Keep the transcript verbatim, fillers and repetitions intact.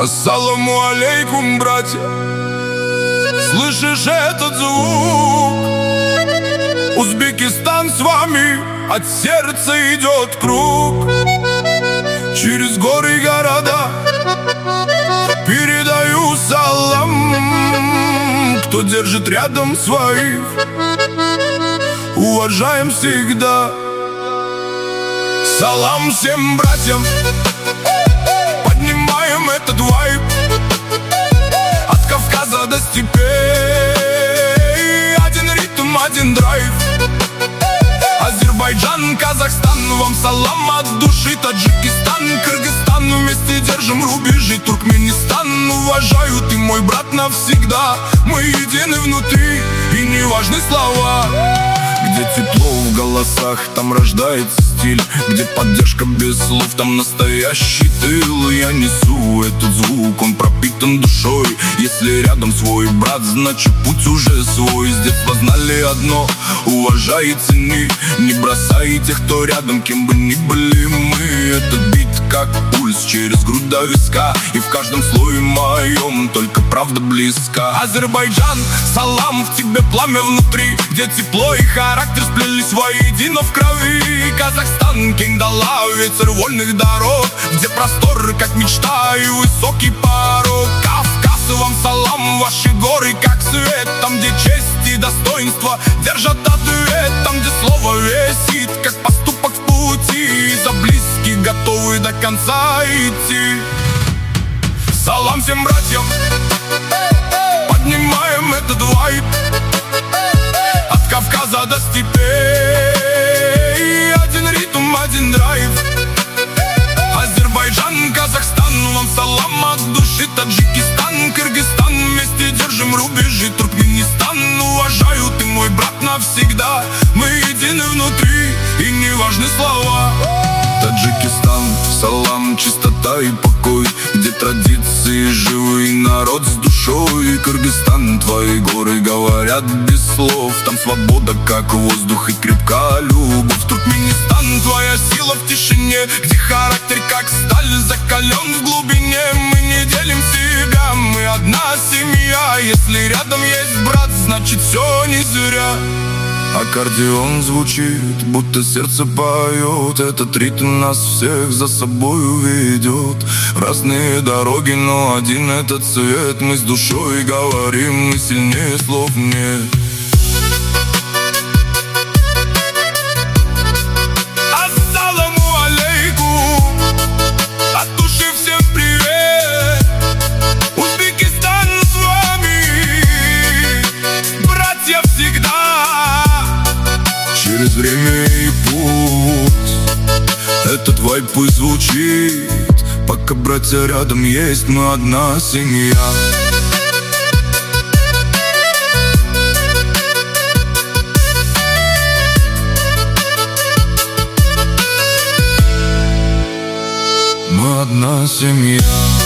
Ассаламу алейкум, братья. Слышишь этот звук? Узбекистан с вами, от сердца идет круг. Через горы и города передаю салам. Кто держит рядом своих, уважаем всегда. Салам всем братьям, поднимаем этот вайб. От Кавказа до степей, один ритм, один драйв. Азербайджан, Казахстан, вам салам от души. Таджикистан, Кыргызстан, вместе держим рубежи. Туркменистан, уважаю, ты мой брат навсегда. Мы едины внутри, и не важны слова. Где тепло в голосах, там рождается стиль. Где поддержка без слов, там настоящий тыл. Я несу этот звук, он пропитан душой. Если рядом свой брат, значит путь уже свой. С детства знали одно: уважай и цени. Не бросай тех, кто рядом, кем бы ни были мы. Этот бит как пульс через грудь до виска, и в каждом слое моем только правда близка. Азербайджан, салам, в тебе пламя внутри. Где тепло и характер сплелись воедино в крови. Казахстан, Кендала, ветер вольных дорог. Где просторы, как мечта, и высокий порог. Кавказ, вам салам, ваши горы как свет. Там, где честь и достоинство держат ответ. Там, где слово весит, как поступок в пути. И за близких готовы до конца идти. Салам всем братьям, поднимаем этот вайб. От Кавказа до степей, один ритм, один драйв. Азербайджан, Казахстан, вам салам от души. Таджикистан, Кыргызстан, вместе держим рубежи. Туркменистан, уважаю, ты мой брат навсегда. Мы едины внутри, и не важны слова. Таджикистан, салам, чистота и покой. Где традиции живы и народ с душой. Кыргызстан, твои горы говорят без слов. Там свобода как воздух и крепка любовь. Туркменистан, твоя сила в тишине. Где характер как сталь закален в глубине. Мы не делим себя, мы одна семья. Если рядом есть брат, значит все не зря. Аккордеон звучит, будто сердце поет. Этот ритм нас всех за собой ведет. Разные дороги, но один этот цвет. Мы с душой говорим, мы сильнее слов нет. Ассаламу алейкум, от души всем привет. Узбекистан с вами, братья всегда. Через время и путь этот вайб и звучит. Пока братья рядом есть, мы одна семья. Мы одна семья.